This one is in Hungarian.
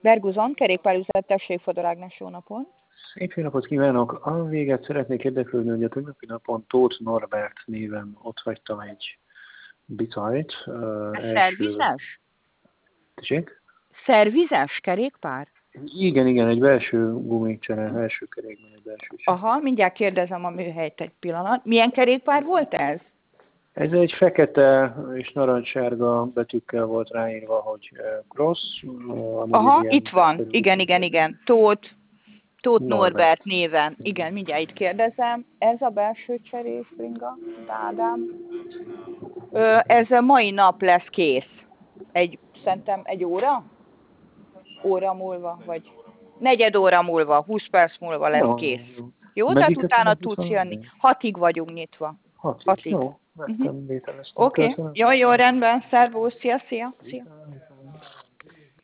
Berguzon, kerékpárüzlet, tessék, Fodor Ágnes, jó napot. Szép jó napot kívánok! A véget szeretnék érdeklődni, hogy a tegnapi napon Tóth Norbert néven ott hagytam egy bicajt. Szervizes? Tessék? Szervizes kerékpár? Igen, egy belső gumicsere, első kerékben egy belső csere. Aha, mindjárt kérdezem a műhelyt egy pillanat. Milyen kerékpár volt ez? Ez egy fekete és narancssárga betűkkel volt ráírva, hogy cross. Aha, itt van. Igen. Tóth Norbert néven. Igen, mindjárt itt kérdezem. Ez a belső cserés bringa, Ádám. Ez a mai nap lesz kész. Szerintem egy óra? Óra múlva, vagy negyed óra múlva, 20 perc múlva lesz kész. Jó, tehát utána tudsz jönni. 6-ig vagyunk nyitva. 6-ig. Jó, vettem, Oké, jó, rendben. Szervusz, szia.